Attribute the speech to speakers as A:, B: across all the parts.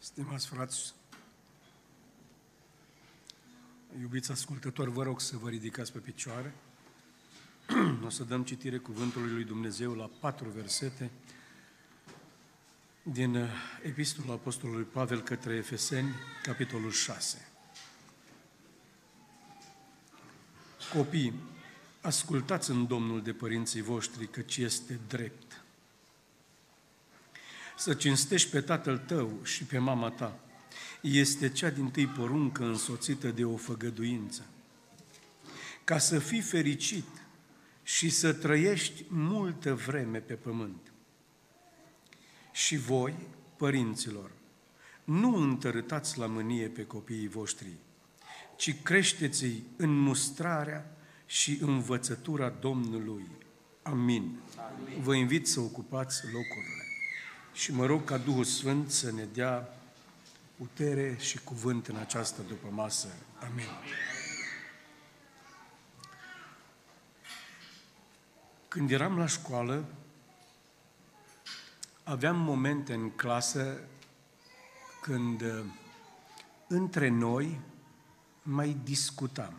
A: Stimați frați, iubiți ascultători, vă rog să vă ridicați pe picioare. O să dăm citire cuvântului lui Dumnezeu la 4 versete din Epistola Apostolului Pavel către Efeseni, capitolul 6. Copii, ascultați în Domnul de părinții voștri, căci este drept. Să cinstești pe tatăl tău și pe mama ta este cea dintâi poruncă însoțită de o făgăduință, ca să fii fericit și să trăiești multă vreme pe pământ. Și voi, părinților, nu întărâtați la mânie pe copiii voștri, ci creșteți-i în mustrarea și învățătura Domnului. Amin. Amin. Vă invit să ocupați locurile și mă rog ca Duhul Sfânt să ne dea putere și cuvânt în această dupămasă. Amin. Când eram la școală, aveam momente în clasă când între noi mai discutam.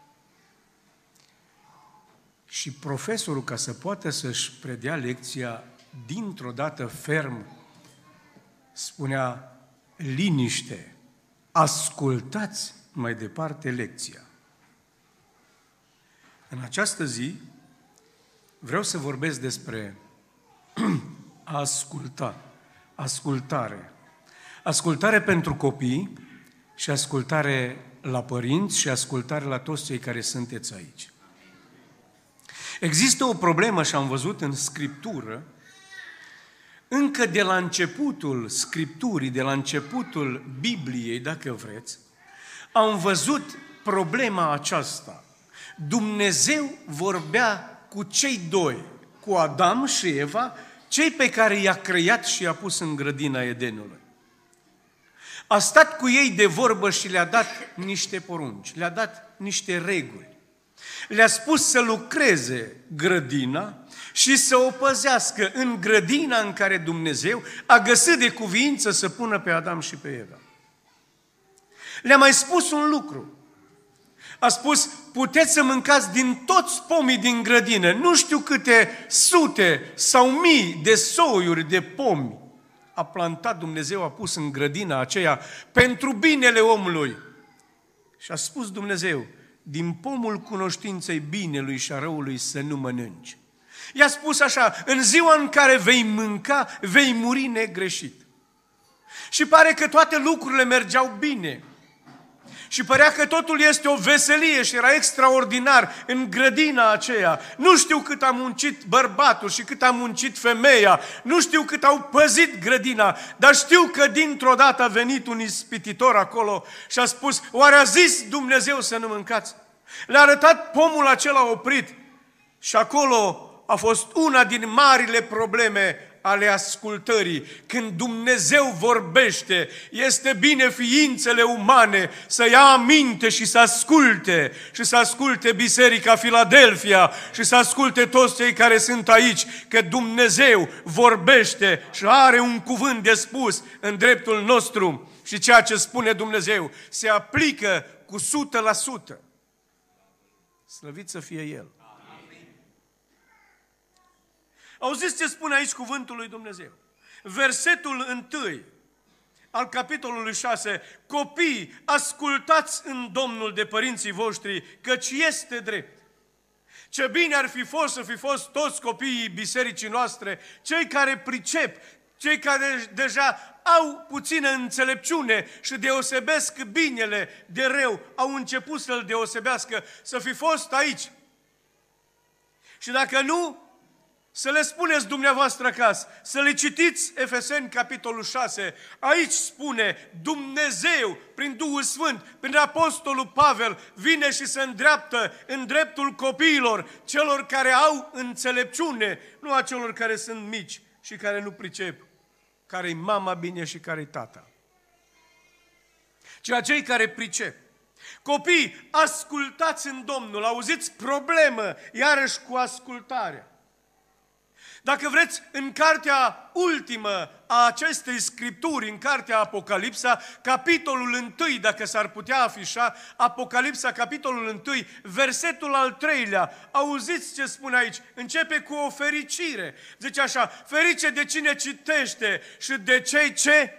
A: Și profesorul, ca să poată să-și predea lecția, dintr-o dată ferm, spunea: liniște, ascultați mai departe lecția. În această zi vreau să vorbesc despre a asculta, ascultare. Ascultare pentru copii și ascultare la părinți și ascultare la toți cei care sunteți aici. Există o problemă și am văzut în Scriptură, încă de la începutul Scripturii, de la începutul Bibliei, dacă vreți, am văzut problema aceasta. Dumnezeu vorbea cu cei doi, cu Adam și Eva, cei pe care i-a creat și i-a pus în grădina Edenului. A stat cu ei de vorbă și le-a dat niște porunci, le-a dat niște reguli. Le-a spus să lucreze grădina și să o păzească în grădina în care Dumnezeu a găsit de cuviință să pună pe Adam și pe Eva. Le-a mai spus un lucru. A spus: puteți să mâncați din toți pomii din grădină. Nu știu câte sute sau mii de soiuri de pomi a plantat Dumnezeu, a pus în grădina aceea pentru binele omului. Și a spus Dumnezeu: din pomul cunoștinței binelui și a răului să nu mănânci. I-a spus așa: în ziua în care vei mânca, vei muri negreșit. Și pare că toate lucrurile mergeau bine. Și părea că totul este o veselie și era extraordinar în grădina aceea. Nu știu cât a muncit bărbatul și cât a muncit femeia, nu știu cât au păzit grădina, dar știu că dintr-o dată a venit un ispititor acolo și a spus: oare a zis Dumnezeu să nu mâncați? Le-a arătat pomul acela oprit și acolo a fost una din marile probleme ale ascultării. Când Dumnezeu vorbește, este bine ființele umane să ia aminte și să asculte. Și să asculte Biserica Filadelfia și să asculte toți cei care sunt aici, că Dumnezeu vorbește și are un cuvânt de spus în dreptul nostru. Și ceea ce spune Dumnezeu se aplică cu 100%. Slăvit să fie El. Auziți ce spune aici cuvântul lui Dumnezeu? Versetul 1 al capitolului 6. Copii, ascultați în Domnul de părinții voștri, căci este drept. Ce bine ar fi fost să fi fost toți copiii bisericii noastre, cei care pricep, cei care deja au puțină înțelepciune și deosebesc binele de rău, au început să-l deosebească, să fi fost aici. Și dacă nu, să le spuneți dumneavoastră acasă, să le citiți Efeseni, capitolul 6. Aici spune: Dumnezeu, prin Duhul Sfânt, prin Apostolul Pavel, vine și se îndreaptă în dreptul copiilor, celor care au înțelepciune, nu a celor care sunt mici și care nu pricep, care-i mama bine și care-i tata, ci a cei care pricep. Copii, ascultați în Domnul. Auziți, problemă iarăși cu ascultarea. Dacă vreți, în cartea ultimă a acestei scripturi, în cartea Apocalipsa, capitolul 1, dacă s-ar putea afișa, Apocalipsa, capitolul 1, versetul al 3-lea, auziți ce spune aici, începe cu o fericire. Zice așa, ferice de cine citește și de cei ce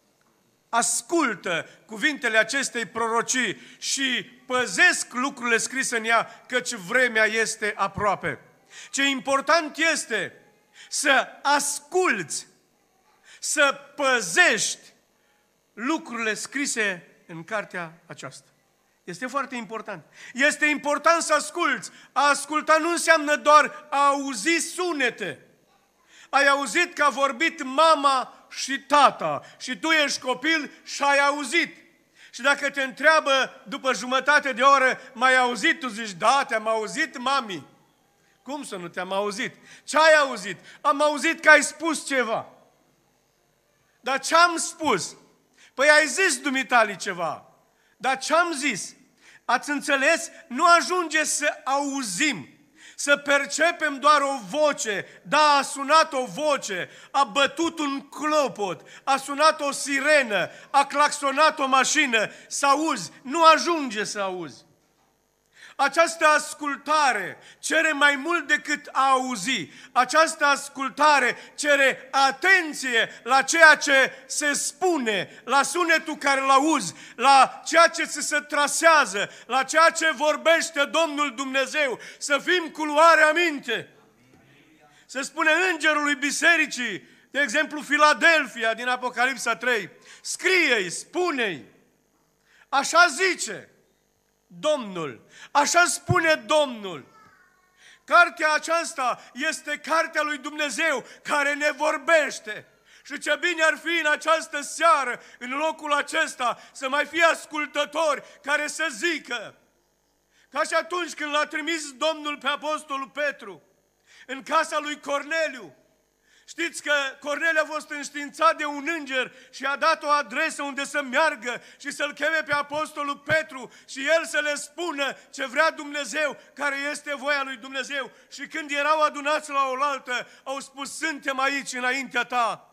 A: ascultă cuvintele acestei prorocii și păzesc lucrurile scrise în ea, căci vremea este aproape. Ce important este să asculți, să păzești lucrurile scrise în cartea aceasta. Este foarte important. Este important să asculți. A asculta nu înseamnă doar a auzi sunete. Ai auzit că a vorbit mama și tata și tu ești copil și ai auzit. Și dacă te întreabă după jumătate de oră, m-ai auzit? Tu zici, da, te-am auzit, mami. Cum să nu te-am auzit? Ce ai auzit? Am auzit că ai spus ceva. Dar ce am spus? Păi ai zis dumitale ceva. Dar ce am zis? Ați înțeles? Nu ajunge să auzim, să percepem doar o voce. Da, a sunat o voce, a bătut un clopot, a sunat o sirenă, a claxonat o mașină. Să auzi, nu ajunge să auzi. Această ascultare cere mai mult decât a auzi. Această ascultare cere atenție la ceea ce se spune, la sunetul care îl auzi, la ceea ce se trasează, la ceea ce vorbește Domnul Dumnezeu. Să fim cu luare aminte. Se spune îngerului bisericii, de exemplu Filadelfia din Apocalipsa 3, scrie-i, spune-i, așa zice Domnul, așa spune Domnul. Cartea aceasta este cartea lui Dumnezeu care ne vorbește. Și ce bine ar fi în această seară, în locul acesta, să mai fie ascultători care să zică, ca și atunci când l-a trimis Domnul pe apostolul Petru în casa lui Corneliu. Știți că Corneliu a fost înștiințat de un înger și a dat o adresă unde să meargă și să-l cheme pe apostolul Petru și el să le spună ce vrea Dumnezeu, care este voia lui Dumnezeu. Și când erau adunați la oaltă, au spus, suntem aici înaintea ta,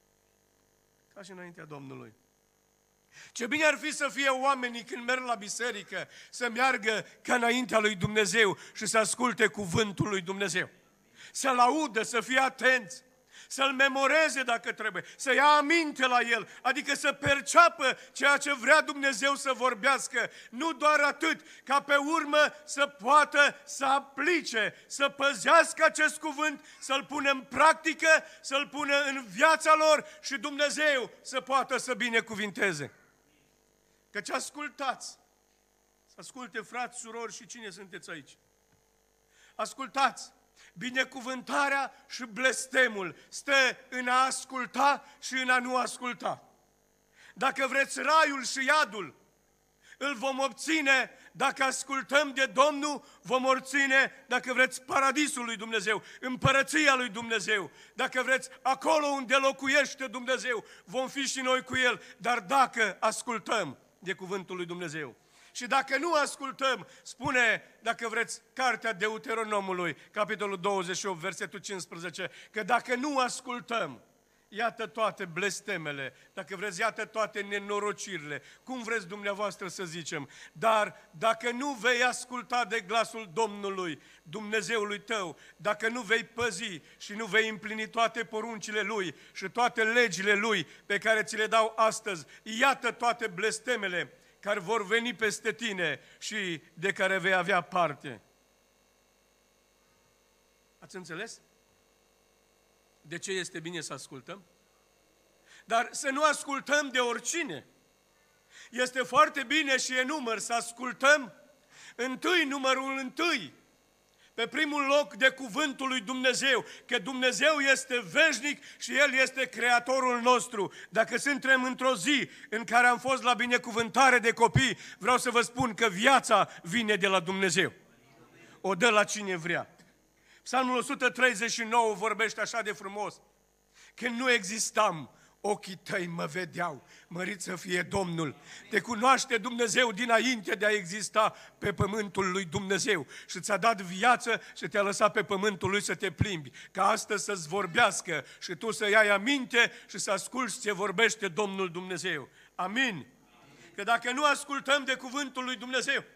A: ca și înaintea Domnului. Ce bine ar fi să fie oamenii când merg la biserică, să meargă ca înaintea lui Dumnezeu și să asculte cuvântul lui Dumnezeu. Să-l audă, să fie atenți. Să-l memoreze dacă trebuie, să ia aminte la el, adică să perceapă ceea ce vrea Dumnezeu să vorbească. Nu doar atât, ca pe urmă să poată să aplice, să păzească acest cuvânt, să-l pună în practică, să-l pună în viața lor și Dumnezeu să poată să binecuvinteze. Căci ascultați, să asculte frați, surori și cine sunteți aici. Ascultați! Binecuvântarea și blestemul stă în a asculta și în a nu asculta. Dacă vreți raiul și iadul, îl vom obține dacă ascultăm de Domnul, vom obține, dacă vreți, paradisul lui Dumnezeu, împărăția lui Dumnezeu. Dacă vreți, acolo unde locuiește Dumnezeu, vom fi și noi cu El, dar dacă ascultăm de cuvântul lui Dumnezeu. Și dacă nu ascultăm, spune, dacă vreți, cartea Deuteronomului, capitolul 28, versetul 15, că dacă nu ascultăm, iată toate blestemele, dacă vreți, iată toate nenorocirile, cum vreți dumneavoastră să zicem, dar dacă nu vei asculta de glasul Domnului, Dumnezeului tău, dacă nu vei păzi și nu vei împlini toate poruncile Lui și toate legile Lui pe care ți le dau astăzi, iată toate blestemele care vor veni peste tine și de care vei avea parte. Ați înțeles? De ce este bine să ascultăm? Dar să nu ascultăm de oricine. Este foarte bine și e număr să ascultăm numărul întâi, pe primul loc de cuvântul lui Dumnezeu, că Dumnezeu este veșnic și El este Creatorul nostru. Dacă suntem într-o zi în care am fost la binecuvântare de copii, vreau să vă spun că viața vine de la Dumnezeu. O dă la cine vrea. Psalmul 139 vorbește așa de frumos. Când nu existam, ochii tăi mă vedeau, mărit să fie Domnul. Te cunoaște Dumnezeu dinainte de a exista pe pământul lui Dumnezeu și ți-a dat viață și te-a lăsat pe pământul lui să te plimbi, ca astăzi să-ți vorbească și tu să iei aminte și să asculți ce vorbește Domnul Dumnezeu. Amin. Că dacă nu ascultăm de cuvântul lui Dumnezeu,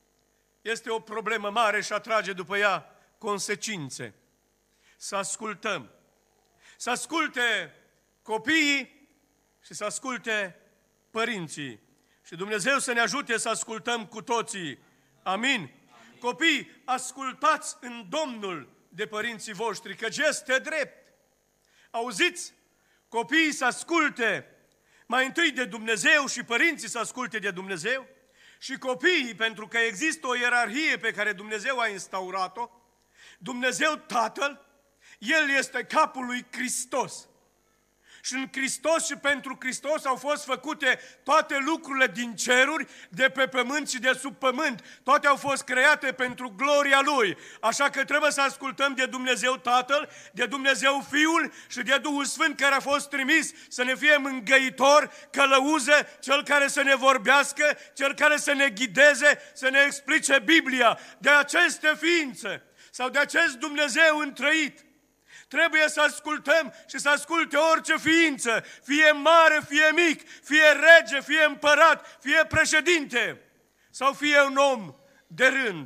A: este o problemă mare și atrage după ea consecințe. Să ascultăm. Să asculte copiii și să asculte părinții. Și Dumnezeu să ne ajute să ascultăm cu toții. Amin. Copii, ascultați în Domnul de părinții voștri, căci este drept. Auziți? Copiii să asculte mai întâi de Dumnezeu și părinții să asculte de Dumnezeu și copiii, pentru că există o ierarhie pe care Dumnezeu a instaurat-o. Dumnezeu Tatăl, El este capul lui Hristos. Și în Hristos și pentru Hristos au fost făcute toate lucrurile din ceruri, de pe pământ și de sub pământ. Toate au fost create pentru gloria Lui. Așa că trebuie să ascultăm de Dumnezeu Tatăl, de Dumnezeu Fiul și de Duhul Sfânt care a fost trimis să ne fie mângâitor, călăuză, Cel care să ne vorbească, Cel care să ne ghideze, să ne explice Biblia. De aceste ființe sau de acest Dumnezeu întrăit trebuie să ascultăm și să asculte orice ființă, fie mare, fie mic, fie rege, fie împărat, fie președinte, sau fie un om de rând,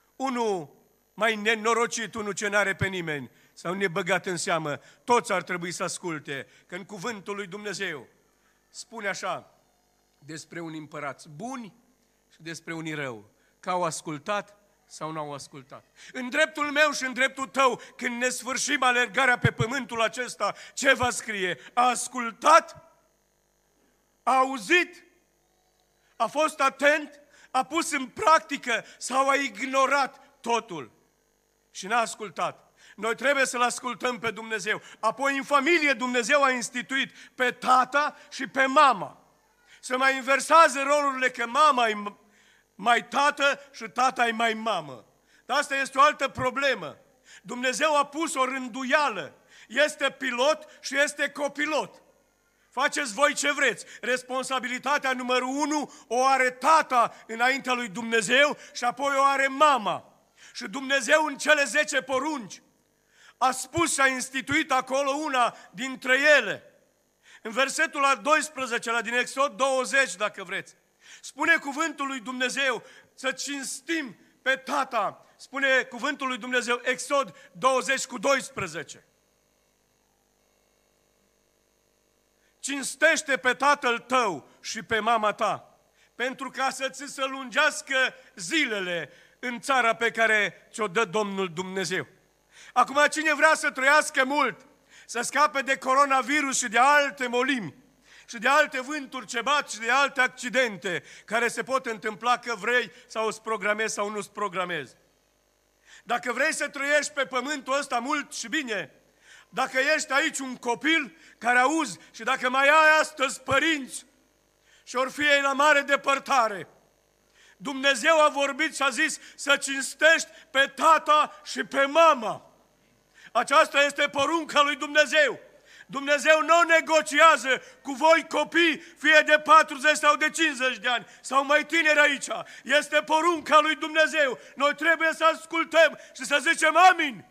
A: unul mai nenorocit, unul ce n-are pe nimeni, sau nebăgat în seamă. Toți ar trebui să asculte, că în cuvântul lui Dumnezeu spune așa despre unii împărați buni și despre unii rău, că au ascultat sau n-au ascultat. În dreptul meu și în dreptul tău, când ne sfârșim alergarea pe pământul acesta, ce va scrie? A ascultat? A auzit? A fost atent? A pus în practică sau a ignorat totul? Și n-a ascultat. Noi trebuie să-L ascultăm pe Dumnezeu. Apoi în familie Dumnezeu a instituit pe tata și pe mama. Se mai inversează rolurile, că mama e mai tată și tata e mai mamă. Dar asta este o altă problemă. Dumnezeu a pus o rânduială. Este pilot și este copilot. Faceți voi ce vreți. Responsabilitatea numărul 1 o are tata înaintea lui Dumnezeu și apoi o are mama. Și Dumnezeu în cele 10 porunci a spus și a instituit acolo una dintre ele. În versetul al 12-lea din Exod 20, dacă vreți, spune cuvântul lui Dumnezeu să cinstim pe tata. Spune cuvântul lui Dumnezeu, Exod 20:12. Cinstește pe tatăl tău și pe mama ta, pentru ca să ți se lungească zilele în țara pe care ți-o dă Domnul Dumnezeu. Acum, cine vrea să trăiască mult, să scape de coronavirus și de alte molimi, și de alte vânturi ce bat și de alte accidente care se pot întâmpla, că vrei sau îți programezi sau nu îți programezi. Dacă vrei să trăiești pe pământul ăsta mult și bine, dacă ești aici un copil care auzi și dacă mai ai astăzi părinți și or fi ei la mare depărtare, Dumnezeu a vorbit și a zis să cinstești pe tata și pe mama. Aceasta este porunca lui Dumnezeu. Dumnezeu nu negociază cu voi copii, fie de 40 sau de 50 de ani, sau mai tineri aici. Este porunca lui Dumnezeu. Noi trebuie să ascultăm și să zicem amin.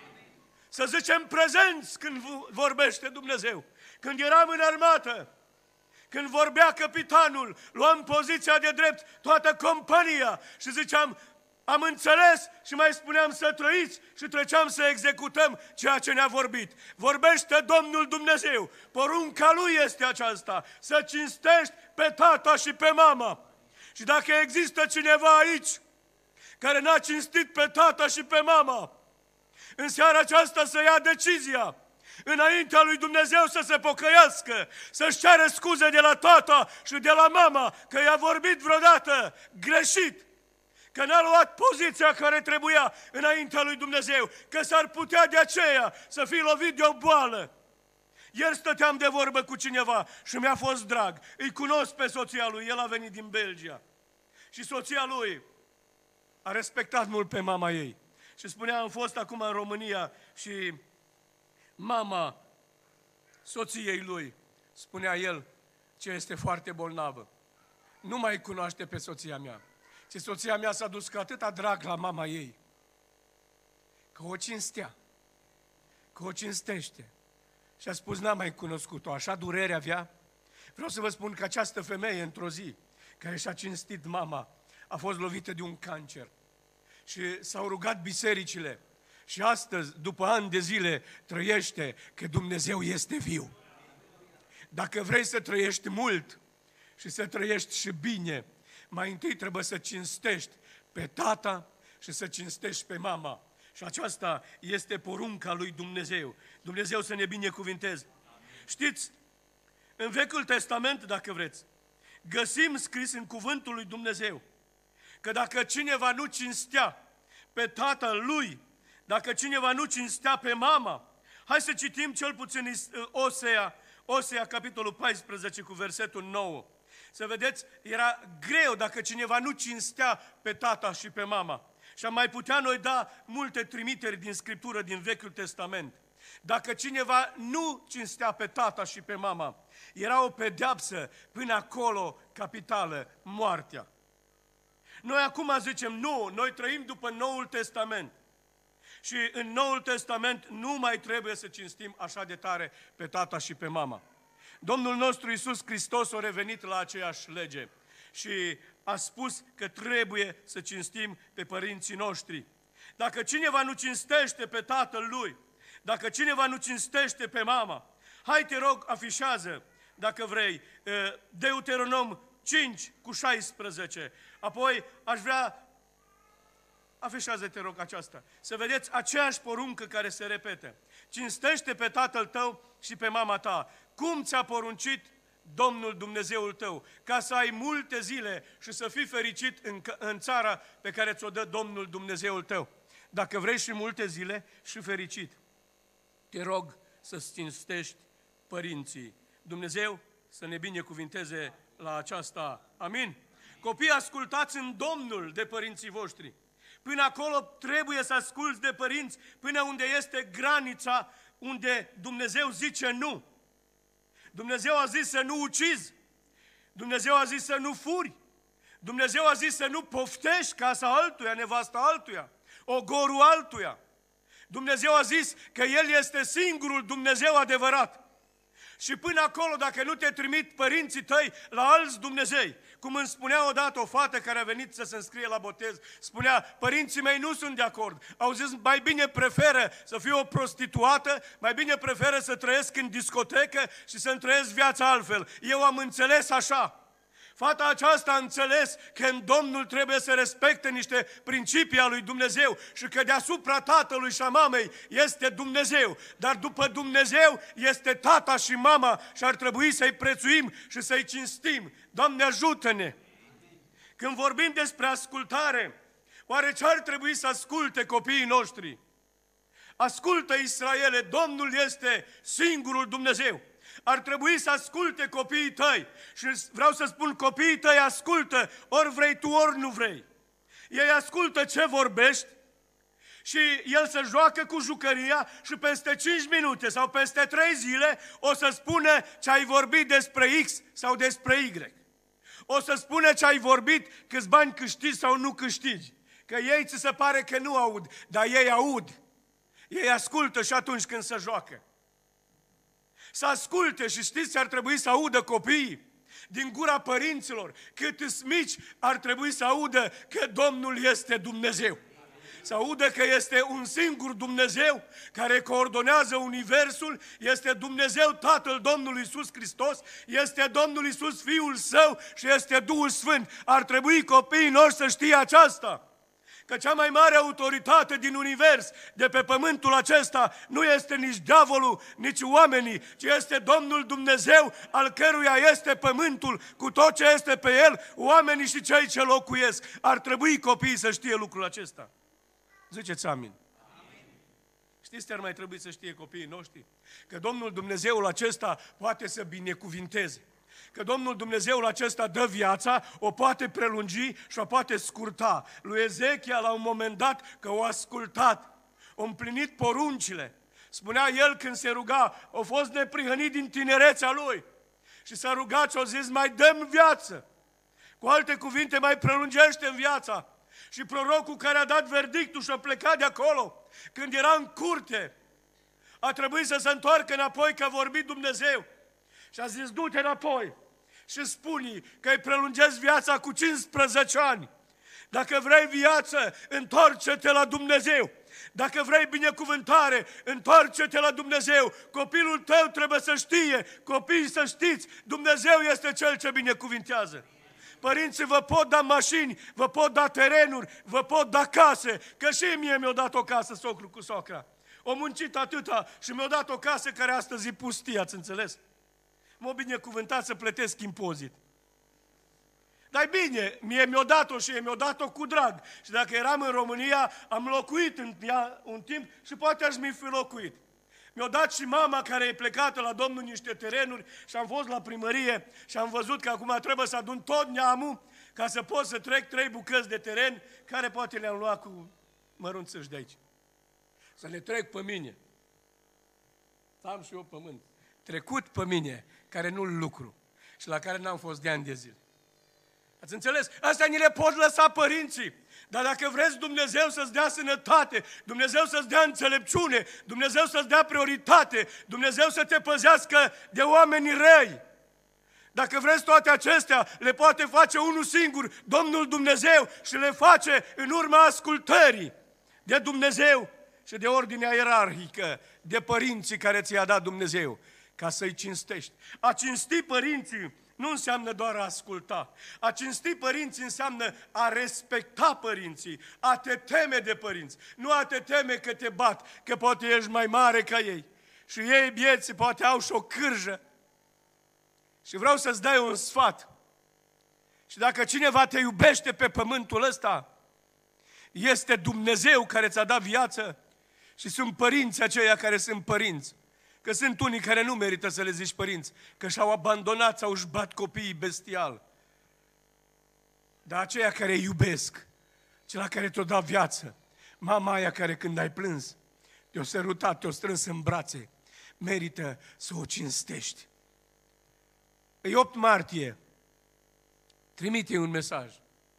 A: Să zicem prezenți când vorbește Dumnezeu. Când eram în armată, când vorbea capitanul, luam poziția de drept, toată compania și ziceam, am înțeles, și mai spuneam să trăiți și treceam să executăm ceea ce ne-a vorbit. Vorbește Domnul Dumnezeu. Porunca Lui este aceasta, să cinstești pe tata și pe mama. Și dacă există cineva aici care n-a cinstit pe tata și pe mama, în seara aceasta să ia decizia înaintea lui Dumnezeu să se pocăiască, să-și ceară scuze de la tata și de la mama că i-a vorbit vreodată greșit, că n-a luat poziția care trebuia înaintea lui Dumnezeu, că s-ar putea de aceea să fii lovit de o boală. Ieri stăteam de vorbă cu cineva și mi-a fost drag. Îi cunosc pe soția lui, el a venit din Belgia. Și soția lui a respectat mult pe mama ei. Și spunea, am fost acum în România și mama soției lui spunea el, ce este foarte bolnavă. Nu mai cunoaște pe soția mea. Ce soția mea s-a dus cu atâta drag la mama ei, că o cinstea, că o cinstește. Și a spus, n-am mai cunoscut-o, așa durere avea. Vreau să vă spun că această femeie, într-o zi, care și-a cinstit mama, a fost lovită de un cancer. Și s-au rugat bisericile. Și astăzi, după ani de zile, trăiește că Dumnezeu este viu. Dacă vrei să trăiești mult și să trăiești și bine, mai întâi trebuie să cinstești pe tata și să cinstești pe mama. Și aceasta este porunca lui Dumnezeu. Dumnezeu să ne binecuvinteze. Știți, în Vechiul Testament, dacă vreți, găsim scris în cuvântul lui Dumnezeu că dacă cineva nu cinstea pe tatăl lui, dacă cineva nu cinstea pe mama, hai să citim cel puțin Osea, capitolul 14, cu versetul 9. Să vedeți, era greu dacă cineva nu cinstea pe tata și pe mama. Și am mai putea noi da multe trimiteri din Scriptură, din Vechiul Testament. Dacă cineva nu cinstea pe tata și pe mama, era o pedeapsă până acolo capitală, moartea. Noi acum zicem, nu, noi trăim după Noul Testament. Și în Noul Testament nu mai trebuie să cinstim așa de tare pe tata și pe mama. Domnul nostru Iisus Hristos a revenit la aceeași lege și a spus că trebuie să cinstim pe părinții noștri. Dacă cineva nu cinstește pe tatăl lui, dacă cineva nu cinstește pe mama, hai te rog, afișează, dacă vrei, Deuteronom 5 cu 16. Apoi aș vrea, afișează, te rog, aceasta. Să vedeți aceeași poruncă care se repete. Cinstește pe tatăl tău și pe mama ta. Cum ți-a poruncit Domnul Dumnezeul tău, ca să ai multe zile și să fii fericit în țara pe care ți-o dă Domnul Dumnezeul tău. Dacă vrei și multe zile și fericit, te rog să-ți cinstești părinții. Dumnezeu să ne binecuvinteze la aceasta. Amin? Copii, ascultați în Domnul de părinții voștri. Până acolo trebuie să asculți de părinți, până unde este granița unde Dumnezeu zice nu. Dumnezeu a zis să nu ucizi. Dumnezeu a zis să nu furi. Dumnezeu a zis să nu poftești casa altuia, nevasta altuia, ogorul altuia. Dumnezeu a zis că El este singurul Dumnezeu adevărat. Și până acolo, dacă nu te trimit părinții tăi la alți Dumnezei, cum îmi spunea odată o fată care a venit să se înscrie la botez, spunea, părinții mei nu sunt de acord. Au zis, mai bine preferă să fiu o prostituată, mai bine preferă să trăiesc în discotecă și să-mi trăiesc viața altfel. Eu am înțeles așa. Fata aceasta a înțeles că în Domnul trebuie să respecte niște principii ale lui Dumnezeu și că deasupra tatălui și a mamei este Dumnezeu. Dar după Dumnezeu este tata și mama și ar trebui să-i prețuim și să-i cinstim. Doamne, ajută-ne! Când vorbim despre ascultare, oare ce ar trebui să asculte copiii noștri? Ascultă, Israele, Domnul este singurul Dumnezeu. Ar trebui să asculte copiii tăi. Și vreau să spun, copiii tăi ascultă, ori vrei tu, ori nu vrei. Ei ascultă ce vorbești și el se joacă cu jucăria și peste 5 minute sau peste 3 zile o să spună ce ai vorbit despre X sau despre Y. O să spună ce ai vorbit, câți bani câștigi sau nu câștigi. Că ei ți se pare că nu aud, dar ei aud. Ei ascultă și atunci când se joacă. Să asculte și știți ce ar trebui să audă copiii din gura părinților, cât mici ar trebui să audă că Domnul este Dumnezeu. Să audă că este un singur Dumnezeu care coordonează universul, este Dumnezeu Tatăl Domnului Iisus Hristos, este Domnul Iisus Fiul Său și este Duhul Sfânt. Ar trebui copiii noștri să știe aceasta. Că cea mai mare autoritate din univers, de pe pământul acesta, nu este nici diavolul, nici oamenii, ci este Domnul Dumnezeu, al căruia este pământul, cu tot ce este pe el, oamenii și cei ce locuiesc. Ar trebui copiii să știe lucrul acesta. Ziceți amin. Amin. Știți ce ar mai trebui să știe copiii noștri? Că Domnul Dumnezeul acesta poate să binecuvinteze. Că Domnul Dumnezeul acesta dă viața, o poate prelungi și o poate scurta. Lui Ezechia, la un moment dat, că o ascultat, o împlinit poruncile. Spunea el când se ruga, a fost neprihănit din tinerețea lui. Și s-a rugat și a zis, mai dăm viață. Cu alte cuvinte, mai prelungește în viața. Și prorocul care a dat verdictul și a plecat de acolo, când era în curte, a trebuit să se întoarcă înapoi că a vorbit Dumnezeu. Și a zis, du-te înapoi și spune că îi prelungesc viața cu 15 ani. Dacă vrei viață, întoarce-te la Dumnezeu. Dacă vrei binecuvântare, întoarce-te la Dumnezeu. Copilul tău trebuie să știe, copiii să știți, Dumnezeu este Cel ce binecuvintează. Părinții vă pot da mașini, vă pot da terenuri, vă pot da case, că și mie mi-a dat o casă socru cu socra. O muncit atâta și mi-a dat o casă care astăzi e pustie, ați înțeles? M-a binecuvântat să plătesc impozit. Dar bine, mie mi-a dat-o și mi-a dat-o cu drag. Și dacă eram în România, am locuit în ea un timp și poate aș mi fi locuit. Mi-a dat și mama care e plecată la Domnul niște terenuri și am fost la primărie și am văzut că acum trebuie să adun tot neamul ca să pot să trec 3 bucăți de teren care poate le-am luat cu mărunțăși de aici. Să le trec pe mine. Am și eu pământ. Trecut pe mine, care nu-l lucru și la care n-am fost de ani de zile. Ați înțeles? Astea ni le pot lăsa părinții. Dar dacă vreți Dumnezeu să-ți dea sănătate, Dumnezeu să-ți dea înțelepciune, Dumnezeu să-ți dea prioritate, Dumnezeu să te păzească de oamenii răi, dacă vreți toate acestea, le poate face unul singur, Domnul Dumnezeu, și le face în urma ascultării de Dumnezeu și de ordinea ierarhică, de părinții care ți-a dat Dumnezeu, ca să-i cinstești. A cinsti părinții nu înseamnă doar a asculta. A cinsti părinții înseamnă a respecta părinții, a te teme de părinți. Nu a te teme că te bat, că poate ești mai mare ca ei. Și ei, bieții, poate au și o cârjă. Și vreau să-ți dai un sfat. Și dacă cineva te iubește pe pământul ăsta, este Dumnezeu care ți-a dat viață și sunt părinții aceia care sunt părinți. Că sunt unii care nu merită să le zici părinți, că și-au abandonat sau își bat copiii bestial. Dar aceia care iubesc, cel care te-a dat viață, mama aia care când ai plâns, te-a sărutat, te-a strâns în brațe, merită să o cinstești. E 8 martie, trimite un mesaj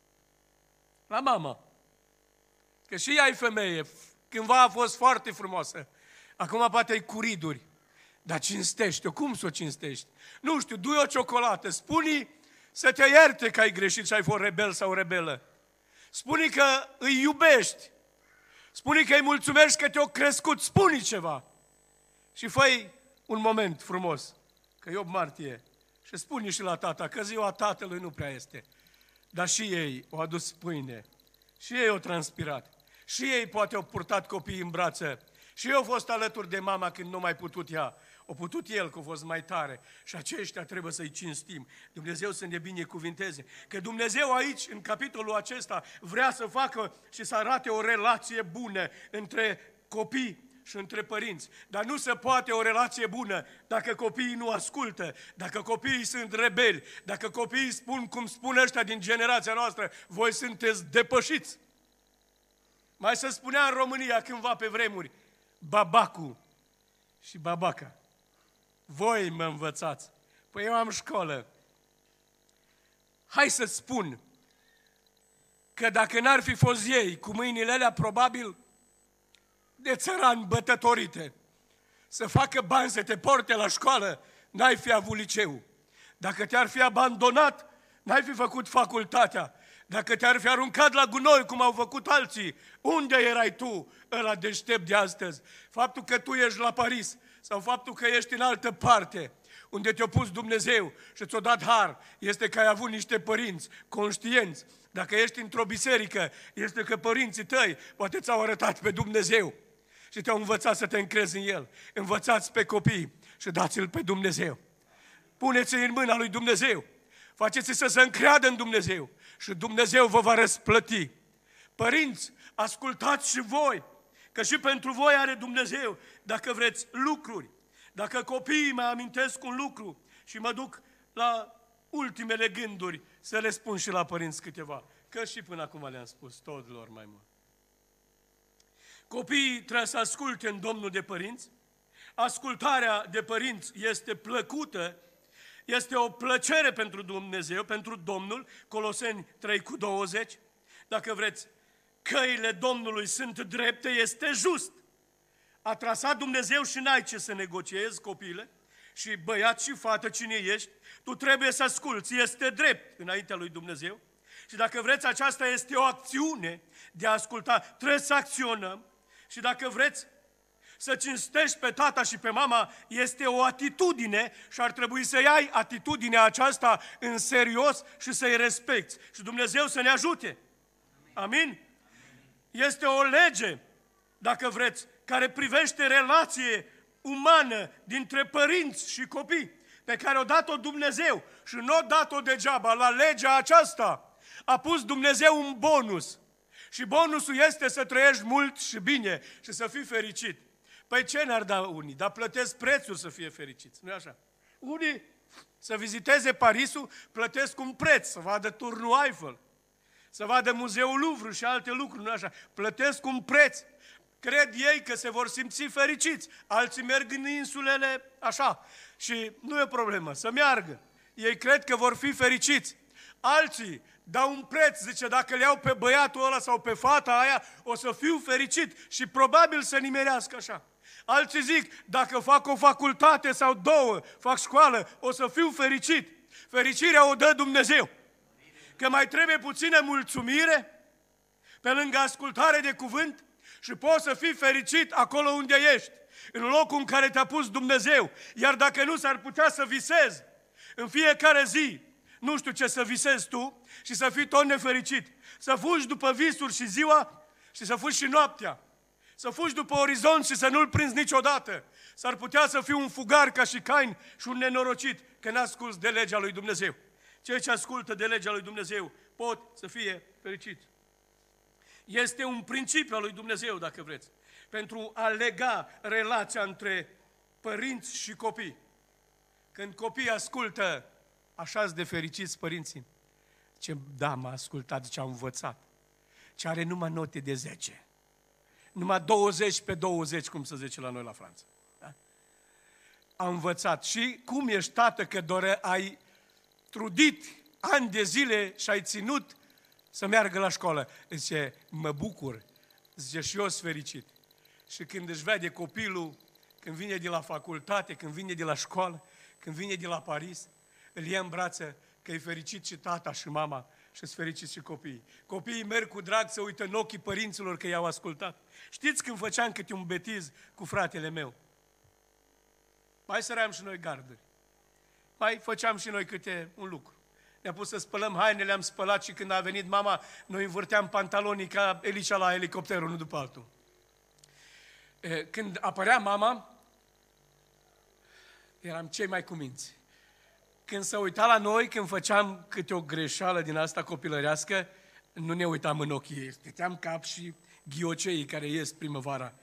A: la mama, că și ea e femeie, cândva a fost foarte frumoasă, acum poate e cu riduri. Dar cinstește-o. Cum să o cinstești? Nu știu, du-i o ciocolată. Spune să te ierte că ai greșit și ai fost rebel sau rebelă. Spune că îi iubești. Spune că îi mulțumești că te-o crescut. Spune ceva. Și fă-i un moment frumos. Că e 8 martie. Și spune și la tata că ziua tatălui nu prea este. Dar și ei au adus pâine. Și ei au transpirat. Și ei poate au purtat copiii în brațe. Și eu au fost alături de mama când nu mai putut ea. O putut el, că a fost mai tare. Și aceștia trebuie să-i cinstim. Dumnezeu să ne binecuvinteze. Că Dumnezeu aici, în capitolul acesta, vrea să facă și să arate o relație bună între copii și între părinți. Dar nu se poate o relație bună dacă copiii nu ascultă, dacă copiii sunt rebeli, dacă copiii spun cum spun ăștia din generația noastră, voi sunteți depășiți. Mai se spunea în România cândva pe vremuri, babacu și babaca. Voi mă învățați. Păi eu am școală. Hai să spun că dacă n-ar fi fost ei cu mâinile alea, probabil de țărani bătătorite, să facă bani să te porte la școală, n-ai fi avut liceu. Dacă te-ar fi abandonat, n-ai fi făcut facultatea. Dacă te-ar fi aruncat la gunoi, cum au făcut alții, unde erai tu, ăla deștept de astăzi? Faptul că tu ești la Paris sau faptul că ești în altă parte, unde te-a pus Dumnezeu și ți-a dat har, este că ai avut niște părinți conștienți. Dacă ești într-o biserică, este că părinții tăi poate ți-au arătat pe Dumnezeu și te-au învățat să te încrezi în El. Învățați pe copii și dați-L pe Dumnezeu. Puneți-i în mâna lui Dumnezeu. Faceți-i să se încreadă în Dumnezeu și Dumnezeu vă va răsplăti. Părinți, ascultați și voi, că și pentru voi are Dumnezeu, dacă vreți lucruri. Dacă copiii mă amintesc un lucru și mă duc la ultimele gânduri, să le spun și la părinți câteva, că și până acum le-am spus toților mai mult. Copiii trebuie să asculte în Domnul de părinți. Ascultarea de părinți este plăcută Este o plăcere pentru Dumnezeu, pentru Domnul, Coloseni 3:20. Dacă vreți, căile Domnului sunt drepte, este just. A trasat Dumnezeu și n-ai ce să negociezi, copile, și băiat și fată, cine ești, tu trebuie să asculți, este drept înaintea lui Dumnezeu. Și dacă vreți, aceasta este o acțiune de a asculta, trebuie să acționăm. Și dacă vreți să cinstești pe tata și pe mama, este o atitudine și ar trebui să ai atitudinea aceasta în serios și să-i respecti. Și Dumnezeu să ne ajute. Amin? Este o lege, dacă vreți, care privește relație umană dintre părinți și copii, pe care o dat-o Dumnezeu și nu o dat-o degeaba. La legea aceasta a pus Dumnezeu un bonus. Și bonusul este să trăiești mult și bine și să fii fericit. Păi ce n-ar da unii? Dar plătesc prețul să fie fericiți, nu-i așa? Unii să viziteze Parisul, plătesc un preț, să vadă Turnul Eiffel, să vadă Muzeul Louvre și alte lucruri, nu-i așa? Plătesc un preț. Cred ei că se vor simți fericiți. Alții merg în insulele așa și nu e problemă, să meargă. Ei cred că vor fi fericiți. Alții dau un preț, zice, dacă le iau pe băiatul ăla sau pe fata aia, o să fiu fericit și probabil să nimerească așa. Alții zic, dacă fac o facultate sau două, fac școală, o să fiu fericit. Fericirea o dă Dumnezeu. Că mai trebuie puțină mulțumire pe lângă ascultare de cuvânt și poți să fii fericit acolo unde ești, în locul în care te-a pus Dumnezeu. Iar dacă nu, s-ar putea să visezi în fiecare zi, nu știu ce să visezi tu și să fii tot nefericit. Să fugi după visuri și ziua și să fugi și noaptea. Să fugi după orizont și să nu-l prinzi niciodată. S-ar putea să fii un fugar ca și Cain și un nenorocit că n-asculți de legea lui Dumnezeu. Cei ce ascultă de legea lui Dumnezeu pot să fie fericiți. Este un principiu al lui Dumnezeu, dacă vreți, pentru a lega relația între părinți și copii. Când copiii ascultă, așa-s de fericiți părinții. Ce da, m-a ascultat, ce a învățat. Ce are numai note de 10. Numai 20/20, cum se zice la noi la Franța. Da? A învățat. Și cum ești tată că doar ai trudit ani de zile și ai ținut să meargă la școală. Zice, mă bucur. Zice, și eu sunt fericit. Și când își vede copilul, când vine de la facultate, când vine de la școală, când vine de la Paris, îl ia în brață că e fericit și tata și mama și sunt fericiți și copiii. Copiii merg cu drag să uită în ochii părinților că i-au ascultat. Știți când făceam câte un betiz cu fratele meu? Mai săream și noi garduri. Mai făceam și noi câte un lucru. Ne-a pus să spălăm haine, le-am spălat și când a venit mama, noi învârteam pantalonii ca Elisha la elicopterul, unul după altul. Când apărea mama, eram cei mai cuminți. Când se uita la noi, când făceam câte o greșeală din asta copilărească, nu ne uitam în ochii ei. Stăteam cap și ghioceii care ies primăvara.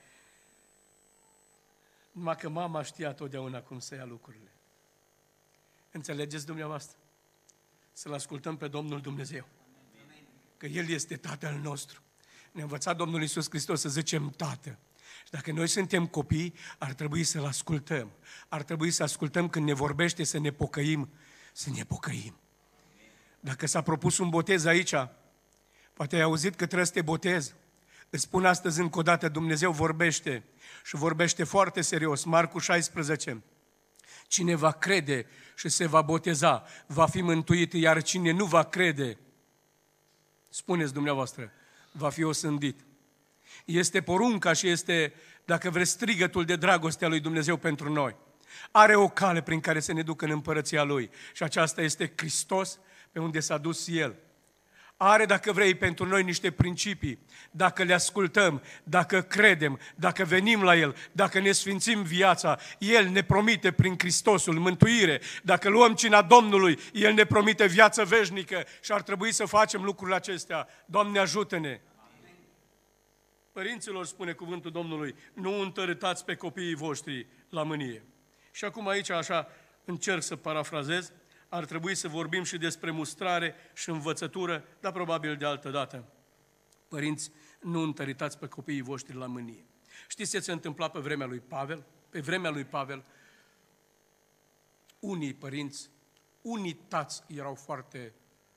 A: Numai că mama știa totdeauna cum să ia lucrurile. Înțelegeți dumneavoastră? Să-L ascultăm pe Domnul Dumnezeu. Că El este Tatăl nostru. Ne-a învățat Domnul Iisus Hristos să zicem Tată. Și dacă noi suntem copii, ar trebui să-L ascultăm. Ar trebui să ascultăm când ne vorbește să ne pocăim, să ne pocăim. Dacă s-a propus un botez aici, poate ai auzit că trebuie să te botezi. Îți spun astăzi încă o dată, Dumnezeu vorbește și vorbește foarte serios. Marcu 16. Cine va crede și se va boteza, va fi mântuit, iar cine nu va crede, spuneți dumneavoastră, va fi osândit. Este porunca și este, dacă vreți, strigătul de dragoste a lui Dumnezeu pentru noi. Are o cale prin care să ne ducă în împărăția Lui și aceasta este Hristos pe unde s-a dus El. Are, dacă vrei, pentru noi niște principii. Dacă le ascultăm, dacă credem, dacă venim la El, dacă ne sfințim viața, El ne promite prin Hristosul mântuire. Dacă luăm cina Domnului, El ne promite viață veșnică și ar trebui să facem lucrurile acestea. Doamne, ajută-ne! Părinților, spune cuvântul Domnului, nu întărâtați pe copiii voștri la mânie. Și acum aici, așa, încerc să parafrazez, ar trebui să vorbim și despre mustrare și învățătură, dar probabil de altă dată. Părinți, nu întăritați pe copiii voștri la mânie. Știți ce se întâmpla pe vremea lui Pavel? Pe vremea lui Pavel, unii părinți unii tați erau foarte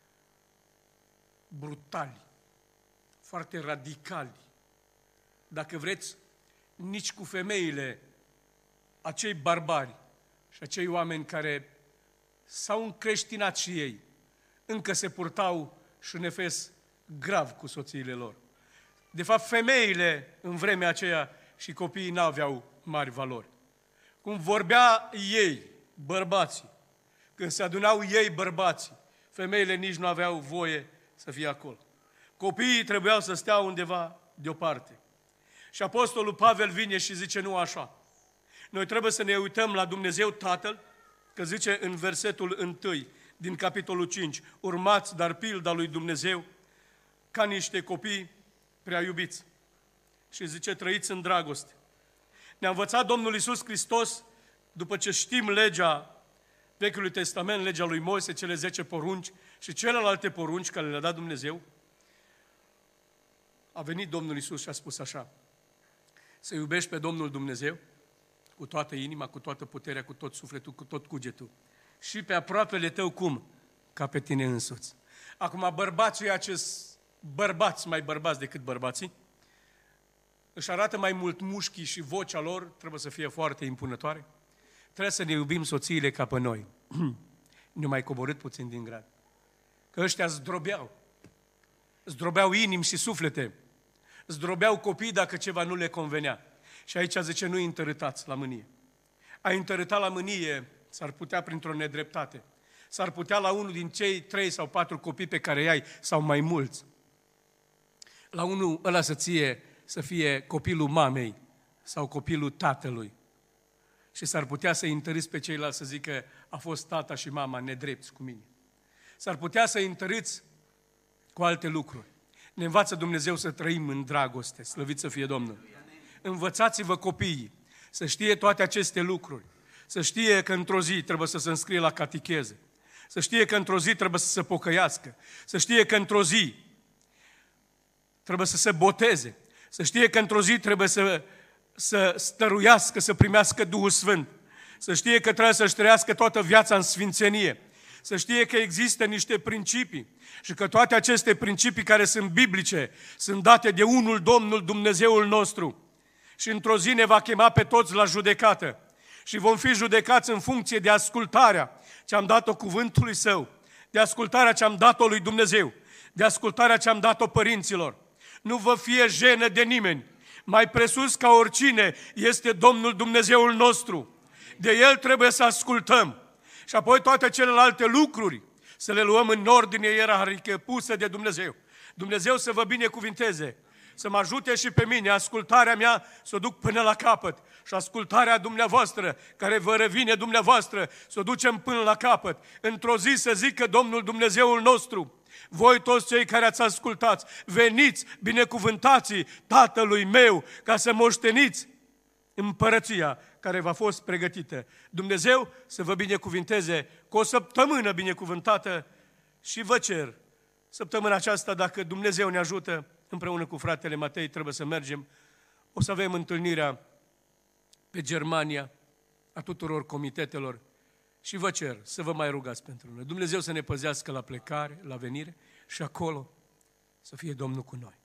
A: brutali, foarte radicali. Dacă vreți, nici cu femeile, acei barbari și acei oameni care s-au încreștinat și ei, încă se purtau și în Efes grav cu soțiile lor. De fapt, femeile în vremea aceea și copiii n-aveau mari valori. Cum vorbea ei, bărbații, când se adunau ei, bărbații, femeile nici nu aveau voie să fie acolo. Copiii trebuiau să stea undeva deoparte. Și Apostolul Pavel vine și zice, nu așa. Noi trebuie să ne uităm la Dumnezeu Tatăl, că zice în versetul 1 din capitolul 5, urmați dar pilda lui Dumnezeu ca niște copii prea iubiți. Și zice, trăiți în dragoste. Ne-a învățat Domnul Iisus Hristos, după ce știm legea Vechiului Testament, legea lui Moise, cele 10 porunci și celelalte porunci care le-a dat Dumnezeu, a venit Domnul Iisus și a spus așa, să iubești pe Domnul Dumnezeu cu toată inima, cu toată puterea, cu tot sufletul, cu tot cugetul. Și pe aproapele tău cum? Ca pe tine însuți. Acum, bărbații acest bărbați, mai bărbați decât bărbații, își arată mai mult mușchii și vocea lor trebuie să fie foarte impunătoare. Trebuie să ne iubim soțiile ca pe noi. Ne mai coborât puțin din grad. Că ăștia zdrobeau inimi și suflete, zdrobeau copii dacă ceva nu le convenea. Și aici zice, nu întărâtați la mânie. A întărâta la mânie s-ar putea printr-o nedreptate. S-ar putea la unul din cei 3 sau 4 copii pe care i-ai, sau mai mulți. La unul ăla să fie copilul mamei sau copilul tatălui. Și s-ar putea să-i întăriți pe ceilalți să zică, a fost tata și mama nedrepți cu mine. S-ar putea să-i întăriți cu alte lucruri. Ne învață Dumnezeu să trăim în dragoste, slăvit să fie Domnul. Învățați-vă copiii să știe toate aceste lucruri, să știe că într-o zi trebuie să se înscrie la catecheze, să știe că într-o zi trebuie să se pocăiască, să știe că într-o zi trebuie să se boteze, să știe că într-o zi trebuie să stăruiască, să primească Duhul Sfânt, să știe că trebuie să-și trăiască toată viața în sfințenie, să știe că există niște principii și că toate aceste principii care sunt biblice sunt date de unul Domnul Dumnezeul nostru. Și într-o zi ne va chema pe toți la judecată și vom fi judecați în funcție de ascultarea ce am dat-o cuvântului Său, de ascultarea ce am dat-o lui Dumnezeu, de ascultarea ce am dat-o părinților. Nu vă fie jenă de nimeni. Mai presus ca oricine este Domnul Dumnezeul nostru. De El trebuie să ascultăm. Și apoi toate celelalte lucruri să le luăm în ordine ierarhică pusă de Dumnezeu. Dumnezeu să vă binecuvinteze, să mă ajute și pe mine, ascultarea mea să o duc până la capăt și ascultarea dumneavoastră, care vă revine dumneavoastră, să o ducem până la capăt. Într-o zi să zică Domnul Dumnezeul nostru, voi toți cei care ați ascultat, veniți, binecuvântați Tatălui meu, ca să moșteniți împărăția care v-a fost pregătită. Dumnezeu să vă binecuvinteze cu o săptămână binecuvântată și vă cer, săptămâna aceasta, dacă Dumnezeu ne ajută, împreună cu fratele Matei trebuie să mergem, o să avem întâlnirea pe Germania a tuturor comitetelor și vă cer să vă mai rugați pentru noi. Dumnezeu să ne păzească la plecare, la venire și acolo să fie Domnul cu noi.